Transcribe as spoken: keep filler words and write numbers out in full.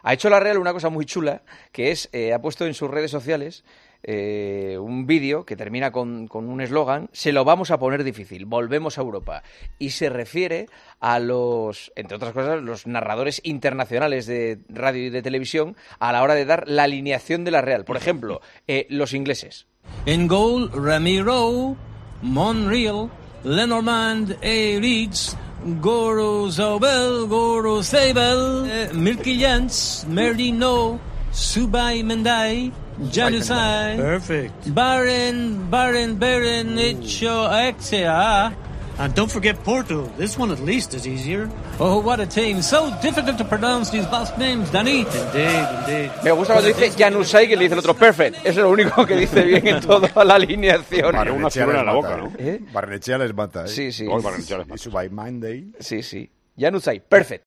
Ha hecho la Real una cosa muy chula, que es, eh, ha puesto en sus redes sociales eh, un vídeo que termina con, con un eslogan: se lo vamos a poner difícil, volvemos a Europa. Y se refiere a los, entre otras cosas, los narradores internacionales de radio y de televisión a la hora de dar la alineación de la Real. Por ejemplo, eh, los ingleses. En goal, Ramiro, Monreal, Lenormand, A. Leeds, Goro Zobel, Goro Zabel, eh, Milky Jans, Merino, Subai Mendai, Janusai, Perfect. Baren, Baren, Baren, Icho, Exia. And don't forget Porto. This one at least is easier. Oh, what a team. So difficult to pronounce these last names, Danny. Indeed, indeed. Me gusta cuando dice Janusai, que le dice el otro perfect. Eso es lo único que dice bien en toda la alineación. Vale, una figura en la boca, ¿no? ¿Eh? Barrenechea les mata, ¿eh? Sí, sí. Oh, Barrenechea les mata. Sí, sí. Janusai, perfect.